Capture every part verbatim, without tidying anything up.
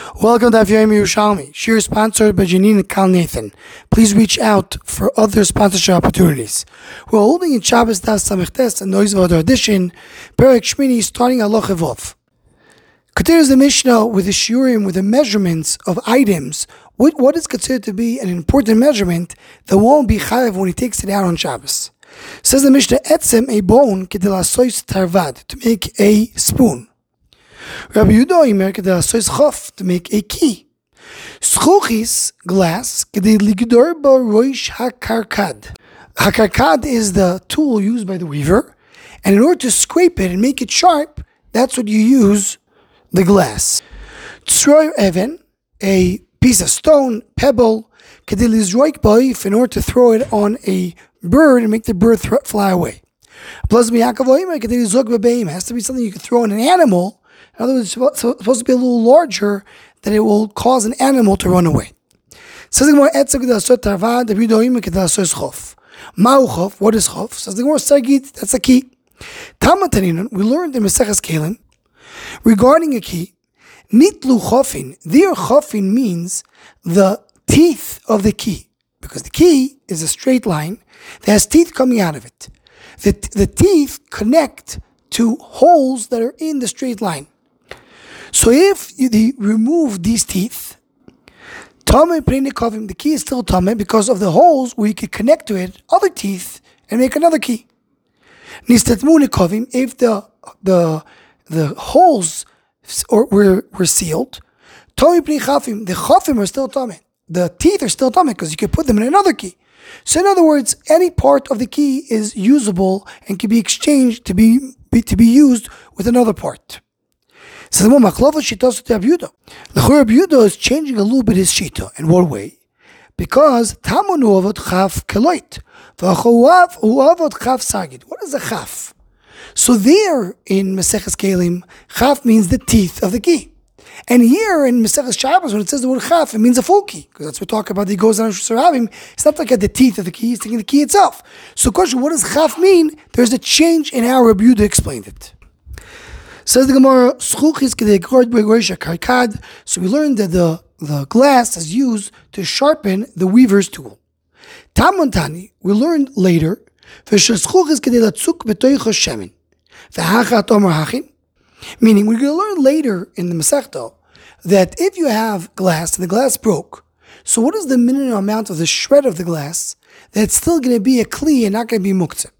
Welcome to Daf Yomi Yerushalmi. Shir is sponsored by Janine and Kal Nathan. Please reach out for other sponsorship opportunities. We're holding in Shabbos Daf Samechtes and Noise V'Odor edition, Perek Shmini, starting Aloch Evov. Continues the Mishnah with the shiurim, with the measurements of items. What, what is considered to be an important measurement that won't be chayav when he takes it out on Shabbos. Says the Mishnah, Etzem, a bone, kedel asois tarvad, to make a spoon. Rabbi Yehuda Omer kedel asois chof, to make a key. Schuchis, glass, kedel ligdor ba roish hakarkad. Hakarkad is the tool used by the weaver, and in order to scrape it and make it sharp, that's what you use the glass. Tsroy even, a piece of stone, pebble, kedel izroik ba'if, in order to throw it on a bird and make the bird th- fly away. Plus, it has to be something you can throw on an animal. In other words, it's supposed to be a little larger, that it will cause an animal to run away. Says the Gemara, what is chof? Says the Gemara, sagit, that's a key. Tamatanin, we learned in Maseches Kelim regarding a key. Nitlu chofin. There, chofin means the teeth of the key, because the key is a straight line that has teeth coming out of it. The, the teeth connect to holes that are in the straight line. So if you the, remove these teeth, the key is still tame because of the holes where you could connect to it other teeth and make another key. If the the the holes or were were sealed, the chafim are still tame. The teeth are still tame because you can put them in another key. So in other words, any part of the key is usable and can be exchanged to be, be to be used with another part. So the Rabbi Yehuda is changing a little bit his shita. In what way? Because tamonu avot chaf keloit, v'achovav uavot chaf sagid. What is a chaf? So there in Maseches Kelim, chaf means the teeth of the key. And here in Maseches Shabbos, when it says the word chaf, it means a full key, because that's what we talk about. He goes down to Sarabim. It's not like at the teeth of the key; it's taking the key itself. So, question: what does chaf mean? There's a change in how Rabbi Yehuda explained it. Says the Gemara, "Schuchis kedei roish hakarkad." So we learned that the the glass is used to sharpen the weaver's tool. Tamontani, we learned later, "V'sheschuchis kedei latzuk b'toichos shemen." V'hachat omer hachin. Meaning, we're going to learn later in the Masechta that if you have glass and the glass broke, so what is the minimum amount of the shred of the glass that's still going to be a kli and not going to be muktzeh?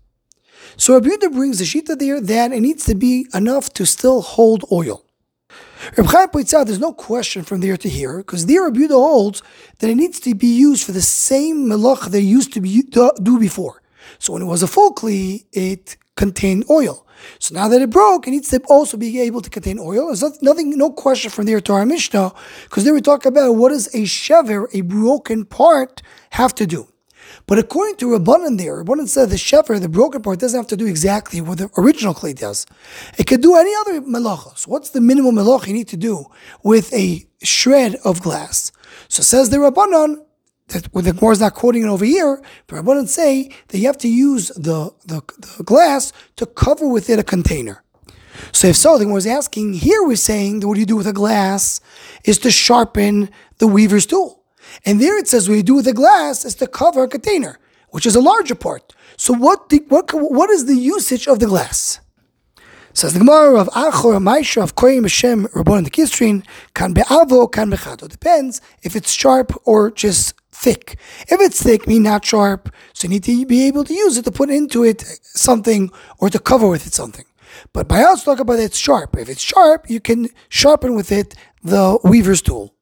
So Rabbi Yehuda brings the shita there that it needs to be enough to still hold oil. Reb Chaim points out there's no question from there to here, because there Rabbi Yehuda holds that it needs to be used for the same melach they used to be to do before. So when it was a full kli, it contained oil. So now that it broke, it needs to also be able to contain oil. There's nothing, no question from there to our Mishnah, because there we talk about what does a shever, a broken part, have to do. But according to Rabbanan there, Rabbanan said the shever, the broken part, doesn't have to do exactly what the original clay does. It could do any other melacha. So what's the minimum melacha you need to do with a shred of glass? So says the Rabbanan, that when the Gemara is not quoting it over here, but Rabbanan say that you have to use the, the, the glass to cover with it a container. So if so, the Gemara is asking, here we're saying that what you do with a glass is to sharpen the weaver's tool. And there it says what you do with a glass is to cover a container, which is a larger part. So what the, what what is the usage of the glass? Says the Gemara of Achor, Maisha, of Koyim, Hashem, Rabbanan the Kisrin, kan be'avo, kan be'chato. Depends if it's sharp or just thick. If it's thick, mean not sharp, so you need to be able to use it to put into it something or to cover with it something. But by us talk about it's sharp. If it's sharp, you can sharpen with it the weaver's tool.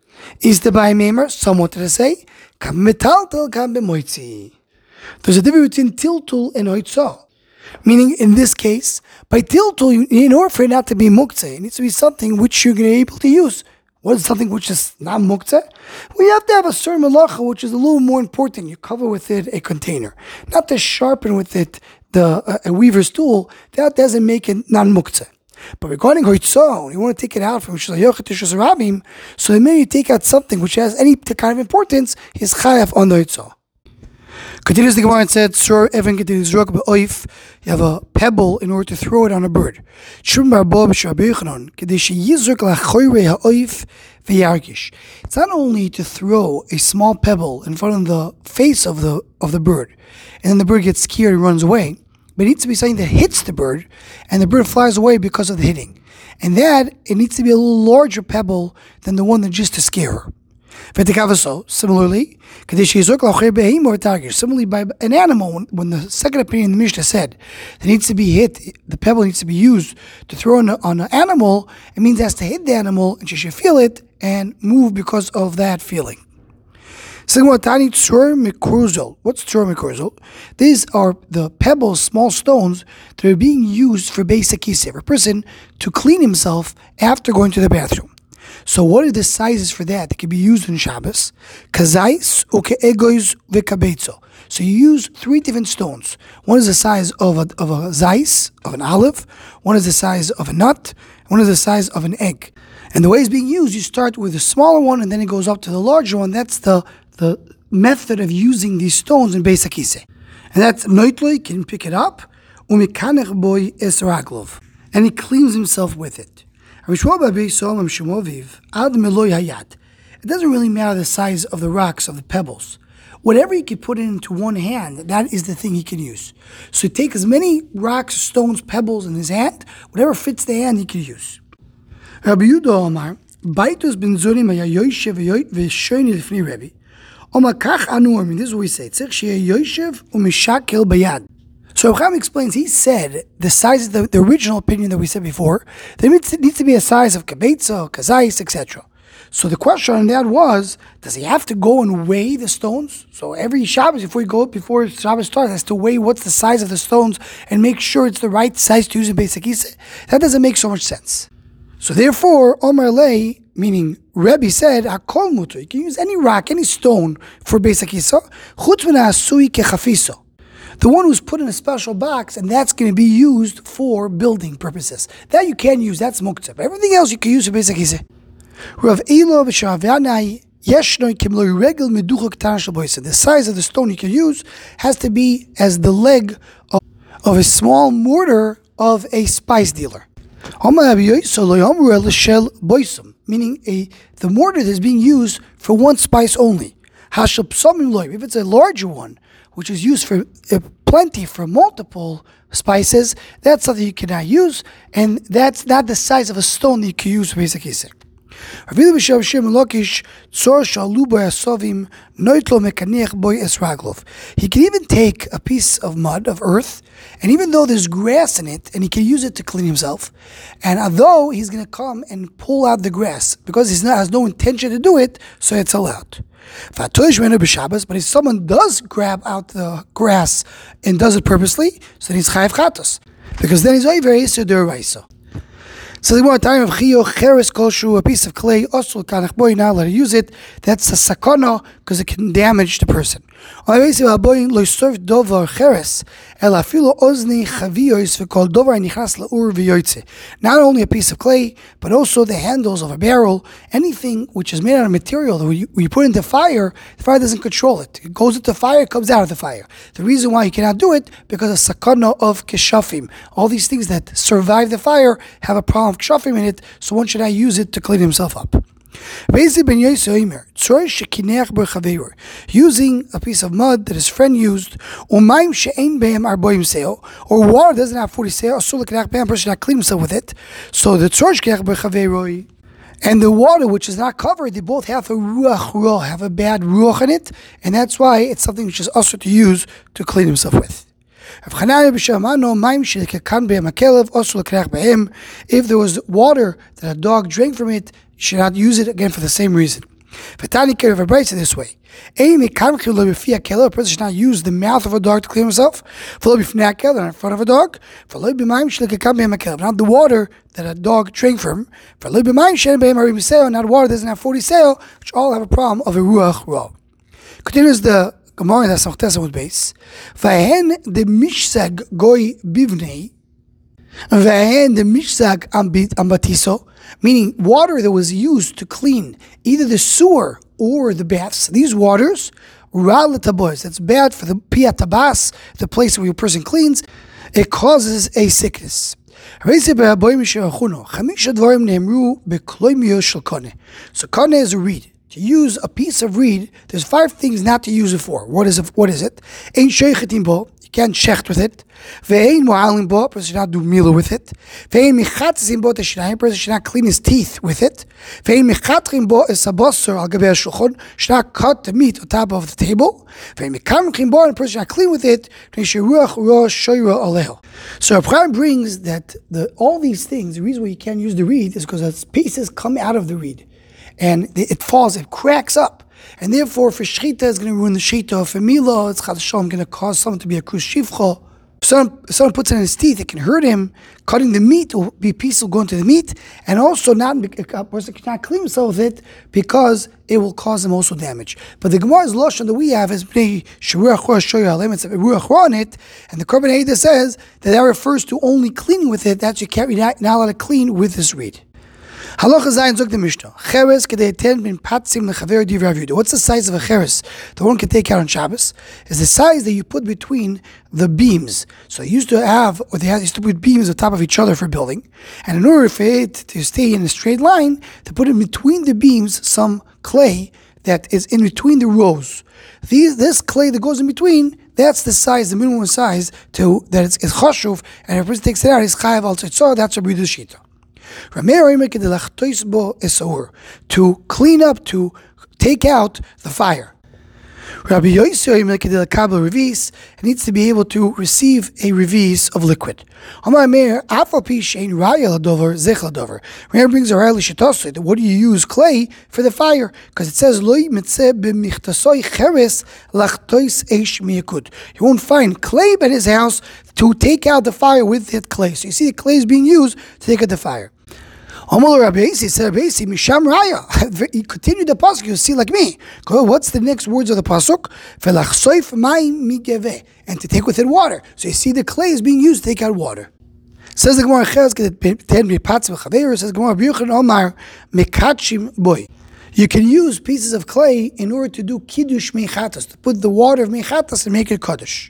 Is the by memer? Some wanted to say, kam metaltel, kam bemoitzi. There's a difference between tiltul and oitzo. Meaning, in this case, by tiltul, in order for it not to be muktzeh, it needs to be something which you're going to be able to use. What is something which is not muktzeh? We have to have a certain melacha which is a little more important. You cover with it a container, not to sharpen with it the uh, a weaver's tool. That doesn't make it non-muktzeh. But regarding hoitzah, you want to take it out from shlayochet to shazarabim, so the minute you take out something which has any kind of importance, is chayav on the hoitzah. Continues the Gemara and said, "Sir, even get the you have a pebble in order to throw it on a bird. v'yargish. It's not only to throw a small pebble in front of the face of the of the bird, and then the bird gets scared and runs away, but it needs to be something that hits the bird, and the bird flies away because of the hitting. And that, it needs to be a little larger pebble than the one that just to scare her. Similarly, similarly by an animal, when, when the second opinion in the Mishnah said that needs to be hit, the pebble needs to be used to throw on, a, on an animal, it means it has to hit the animal and she should feel it and move because of that feeling. What's tzur mikurzel? These are the pebbles, small stones that are being used for basic kiseh, for a person to clean himself after going to the bathroom. So what are the sizes for that that can be used in Shabbos? Kazais, uke'egois, v'kabetzo. So you use three different stones. One is the size of a, of a zais, of an olive. One is the size of a nut. One is the size of an egg. And the way it's being used, you start with the smaller one and then it goes up to the larger one. That's the, the method of using these stones in Beis HaKiseh. And that's Noitloi can pick it up, umikanech boy es raglov. And he cleans himself with it. It doesn't really matter the size of the rocks, of the pebbles. Whatever he can put into one hand, that is the thing he can use. So take as many rocks, stones, pebbles in his hand, whatever fits the hand he can use. Rabbi Yehuda Omar, Baitus ben Zurim haya yoshev v'shoini lifnei Rebbe. Omar kach anu, I mean, this is what we say. Tzich sheyeh yoshev u'mishakel bayad. So Reb Chaim explains, he said, the size of the, the original opinion that we said before, there needs to, needs to be a size of kabetza, kazais, et cetera. So the question on that was, does he have to go and weigh the stones? So every Shabbos, before you go, before Shabbos starts, has to weigh what's the size of the stones and make sure it's the right size to use in Beis HaKiseh? That doesn't make so much sense. So therefore, Omar Lei, meaning Rebbe said, Hakol muter, you can use any rock, any stone for Beis HaKiseh, chutz min ha'asui kechafiso. The one who's put in a special box, and that's going to be used for building purposes. That you can use, that's muktzah. But everything else you can use for Beis HaKiseh. Rav Elo v'shavanai yeshnoi kimloi regel meducha k'tana shel boisa. The size of the stone you can use has to be as the leg of, of a small mortar of a spice dealer. Meaning a the mortar that is being used for one spice only. If it's a larger one, which is used for uh, plenty for multiple spices, that's something you cannot use, and that's not the size of a stone that you can use for Beis HaKiseh. He can even take a piece of mud, of earth, and even though there's grass in it, and he can use it to clean himself, and although he's going to come and pull out the grass, because he has no intention to do it, so it's allowed. But if someone does grab out the grass and does it purposely, so then he's chayav chatos, because then he's over Yisur D'Oraisa. So the more time of Chiyuch, Cheres Koshu, a piece of clay, Osul Kanach Boy, not let her use it, that's a sakana, because it can damage the person. Not only a piece of clay, but also the handles of a barrel, anything which is made out of material that when you, when you put into fire, the fire doesn't control it. It goes into fire, it comes out of the fire. The reason why you cannot do it, because of sakana of keshafim. All these things that survive the fire have a problem of keshafim in it, so one should not use it to clean himself up. Using a piece of mud that his friend used, or water doesn't have forty seah, a person should not clean himself with it. So the tzor and the water which is not covered, they both have a ruach ruach, have a bad ruach in it, and that's why it's something which is also to use to clean himself with. If there was water that a dog drank from it, you should not use it again for the same reason. Vatani Kerev writes it this way: a person should not use the mouth of a dog to clean himself, not in front of a dog, not the water that a dog drank from, not water that doesn't have forty seah, which all have a problem of a ruach ruach. Continues the Gemara that Samchtesa would base. Vahen the mishsag goy bivnei, vahen the mishsag ambatiso, meaning water that was used to clean either the sewer or the baths. These waters, ra'letabois, that's bad for the piatabas, the place where a person cleans. It causes a sickness. So kane is a reed. To use a piece of reed, there's five things not to use it for. What is it? What is it? Ein shechetim bo, you can't shecht with it. Ve'ein mo'alim bo, a person should not do mila with it. Ve'ein michatzim bo teshinayim, a person should not clean his teeth with it. Ve'ein michatrim bo es habosser al gabei shulchan, should not cut the meat on top of the table. Ve'ein mikamchim bo, a person should not clean with it. Sheruach rosh shoyra aleho. So Abraham brings that the all these things, the reason why you can't use the reed is because its pieces come out of the reed. And it falls, it cracks up. And therefore, for Shechita, it's going to ruin the Shechita. For Mila, it's Chad Shalom going to cause someone to be a Krus Shivcha. If someone, if someone puts it in his teeth, it can hurt him. Cutting the meat will be a piece will go into the meat. And also, not a person cannot clean himself with it because it will cause him also damage. But the Gemara's Lashon that we have is Sheruach Rosh Shoya Alem, it's a Ruach Ra on it. And the Korban Eidah says that that refers to only cleaning with it. That you can't, you're not, not allowed to clean with this reed. Halacha Zayin zog the Mishnah. Cheres kedei ten bin patzim lechaver divrei Rav Yehuda. What's the size of a cheres the one can take out on Shabbos? Is the size that you put between the beams. So they used to have, or they used to put beams on top of each other for building. And in order for it to stay in a straight line, they put in between the beams some clay that is in between the rows. These, this clay that goes in between, that's the size, the minimum size to that it's, it's chashuv, and if a person takes it out, he's chayav al tzitzo. That's a Rabbi Yehuda's shita. To clean up, to take out the fire. Rabbi Yossi needs to be able to receive a revis of liquid. Meir brings a raya l'shitosei. What do you use clay for the fire? Because it says you won't find clay at his house to take out the fire with that clay. So you see the clay is being used to take out the fire. Omar Rabbi Yossi said, Rabbi Yossi, Misham Raya. He continued the pasuk. You see, like me. What's the next words of the pasuk? Velachsoif mayim migeveh, and to take with it water. So you see, the clay is being used to take out water. Says the Gemara, says the Gemara, Omar mekachim boy. You can use pieces of clay in order to do kiddush meichatas, to put the water of meichatas and make it kaddish.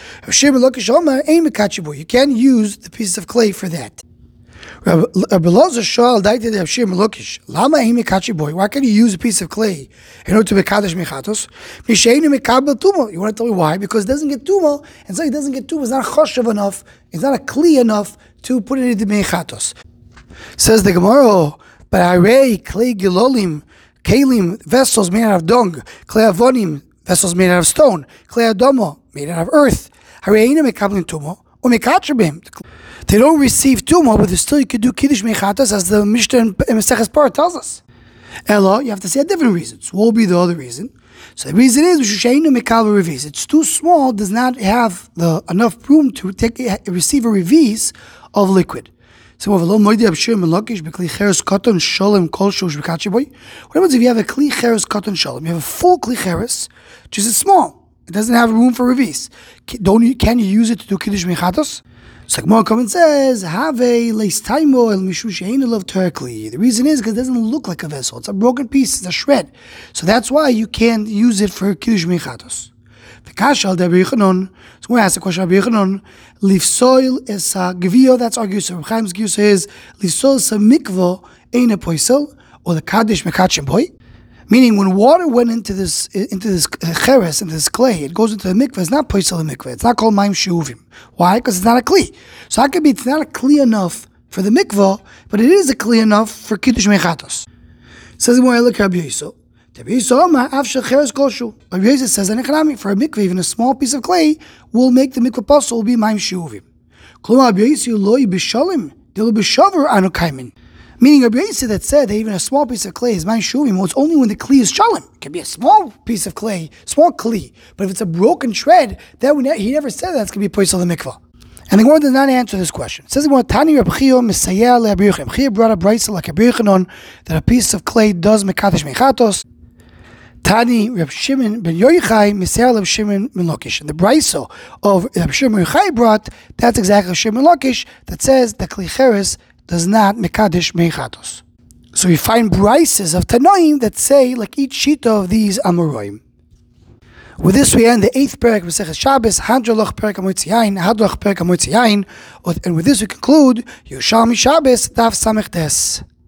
You can't use the pieces of clay for that. Rabbi Elazar Shal dated Rav Shimon Lakish. Lama himi kachi boy. Why can't you use a piece of clay in order to make kadosh mechatos? Misheinu mekabel tumo. You want to tell me why? Because it doesn't get tumo, and so it doesn't get tumo. It's not choshev enough. It's not a kli enough to put it into mechatos. Says the Gemara, but arei clay gilolim, kalim vessels made out of dung, clay avonim vessels made out of stone, clay adomo made out of earth. Hareinu mekabel tumo or mekachabim. They don't receive tumah, but still you could do kiddush mechatas, as the Mishnah in Maseches Par tells us. Ella, you have to say a different reason. So what will be the other reason? So the reason is it's too small, does not have the enough room to take receive a revis of liquid. So what happens if you have a kli cheres katan shalom? You have a full kli cheres, just it's small. It doesn't have room for revis. Don't you, can you use it to do kiddush mechatas? So Gemara comes and says, "Have a leistaimo el mishu she'einu lov terkli." The reason is because it doesn't look like a vessel; it's a broken piece, it's a shred. So that's why you can't use it for kiddush mechatos. V'kash al Rabbi Yochanan. So when I ask the question, Rabbi Yochanan, lifsoil es a gvio. That's our giusa. Rabbi Chaim's giusa is lifsoil es a mikvo ein a poisel or the kaddish mekachem boy. Meaning, when water went into this into this cheres, into this clay, it goes into the mikveh. It's not poisel the mikveh. It's not called maim shuvim. Why? Because it's not a kli. So how can be? It's not a kli enough for the mikveh, but it is a kli enough for kiddush mechatos. Says the look Rabbi Yisrael. Rabbi Yisrael says, "Anechanami for a mikveh, even a small piece of clay will make the mikveh possible. Will be maim shuvim." Rabbi Yisrael loy b'shalim, they'll be shaver anu kaimin. Meaning Rabbi Yossi that said that even a small piece of clay is maim shuvim, well, it's only when the kli is shalom. It can be a small piece of clay, small kli. But if it's a broken shred, that ne- he never said that's going to be a poisel the mikvah. And the Gemara does not answer this question. It says the Gemara, Tani Rabbi Chia Mesayeh le'Rabbi Yochanan. Rabbi Chia brought a brayso like Rabbi Yochanan that a piece of clay does mekadosh mechatos. Tani Rabbi Shimon ben Yochai Mesayeh Rabbi Shimon ben Lakish. And the brayso of Rabbi Shimon ben Yochai brought, that's exactly Rabbi Shimon ben Lakish that says that kli cheres does not mekadesh mechatos. So we find brises of Tanoim that say like each shita of these Amoraim. With this we end the eighth parak of Maseches Shabbos, Hadrolach Parak Hamotzi Yain, Hadrolach Parak Hamotzi Yain, and with this we conclude Yerushalmi Shabbos, Daf Samech Tes.